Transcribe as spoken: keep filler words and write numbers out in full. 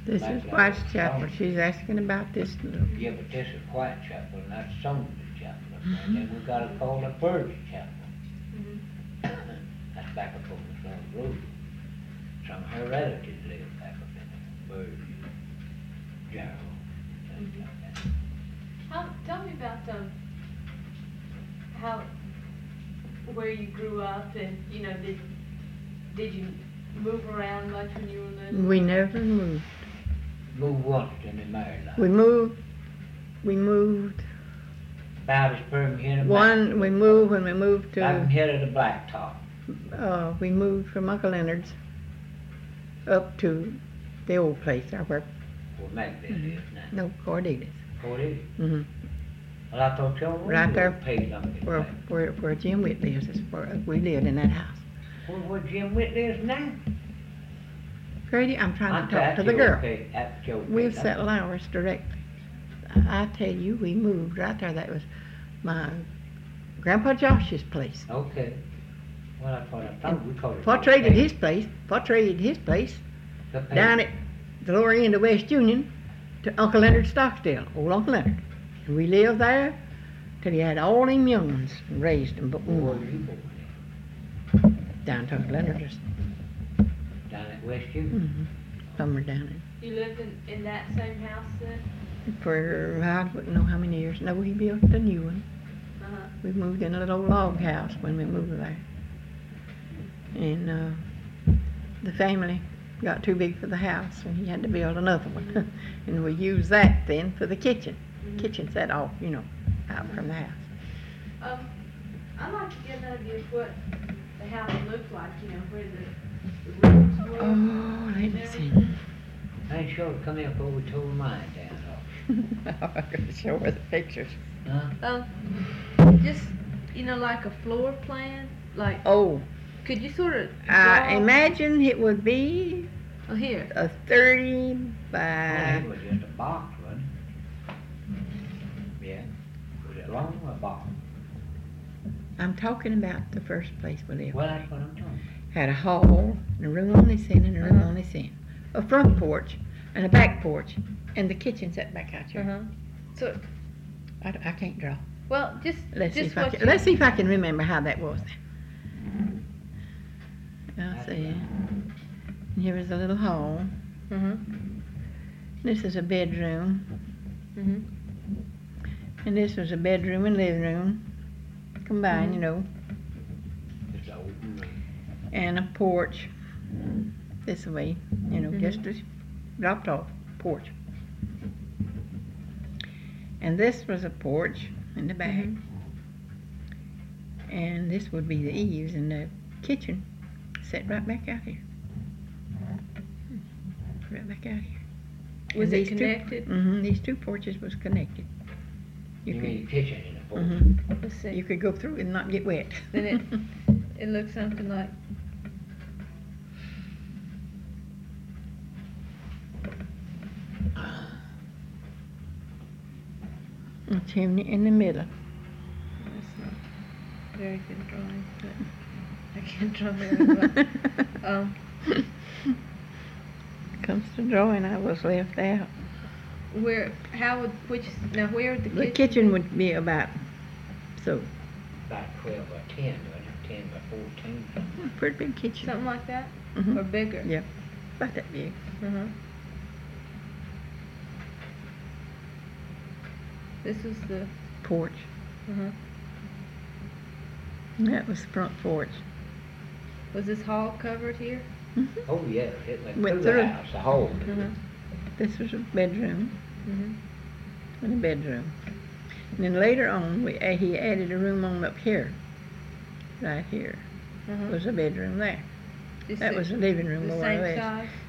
This Like is that White's old Chapel. song. She's asking about this little. Yeah, but this is White Chapel, and that's Somerville Chapel. And then we got it called a Burge Chapel. That's back up on the Sloan Road. Some of her relatives live back up in Burge, Jarrow, things like that. How, tell me about um, how, where you grew up, and you know, did did you move around much when you were little? We never moved. Moved once in the married life. We moved. We moved. About as firm here in One. We moved when we moved I can to. hear the blacktop. Uh, we moved from Uncle Leonard's up to the old place there where. Where Macville is now. No, Cordelia's. Cody? Mm-hmm. Well, I thought y'all were Right there. paid on it. Where, where, where Jim Whitley is, is where we lived in that house. Where, where Jim Whitley is now? Grady, I'm trying I'm to talk to at the your girl. pay- at your We'll pay. settle ours directly. I, I tell you, we moved right there. That was my Grandpa Josh's place. Okay. Well, that's what I thought we called it. Pa traded his place. Pa traded his place The pay. down at the lower end of West Union to Uncle Leonard Stockstill, old Uncle Leonard. And we lived there till he had all them young ones and raised them. But Where we were you born down to Uncle Leonard's. at? Down at West Union? Mm-hmm. Somewhere down You lived in, in that same house then? there. For I wouldn't know how many years. No, he built a new one. Uh-huh. We moved in a little log house when we moved there. And uh, the family got too big for the house, and he had to build another one. And we used that then for the kitchen. Mhm. Kitchen set off, you know, out from the house. Um, I'd like to get an idea of what the house looked like, you know, where the, the rooms were. Oh, let me see. I ain't sure to come in before we tore mine down. I'm going to show her the pictures. Huh? Um, just, you know, like a floor plan, like, Oh, could you sort of I draw- imagine it would be Oh, here. a thirty Well, by. it was just a box, wasn't it? Yeah. Was it long or a box? I'm talking about the first place we lived. Well, that's what I'm talking Had a hall, and a room on this end, and a room Uh-huh. on this end. A front porch, and a back porch, and the kitchen set back out here. Uh-huh. So, I, I can't draw. well, just, Let's see just if I what can. you... Let's see if I can remember how that was then. I'll see. And here was a little hall. Uh-huh. This is a bedroom, Mm-hmm. and this was a bedroom and living room combined, you know, about. It's an open room. and a porch this way, you know, Mhm. just a dropped off porch. And this was a porch in the back. Mhm. And this would be the eaves, and the kitchen set right back out here. Right back out here. Was And it these two- connected? Mhm, these two porches was connected. You You mean could, the kitchen in the porch? mhm, Let's see. you could go through and not get wet. Then it, it looks something like, A chimney in the middle. that's not very good drawing, but I can't draw very well. Um, Comes to drawing, I was left out. where, how would, which, now where would the kitchen? The kitchen be? would be about, so, About twelve by ten, wasn't it? Ten by fourteen, something. a pretty big kitchen. Something like that, Mhm. or bigger? Yeah, about that big. Uh-huh. This was the, Porch. uh-huh. And that was the front porch. Was this hall covered here? Mhm. Oh, yeah, it went Went through through. the house, the whole. Uh-huh. This was a bedroom Mm-hmm. and a bedroom. And then later on, we, uh, he added a room on up here. Right here Uh-huh. was a bedroom there. Just That the- was the living room the more or same less. size?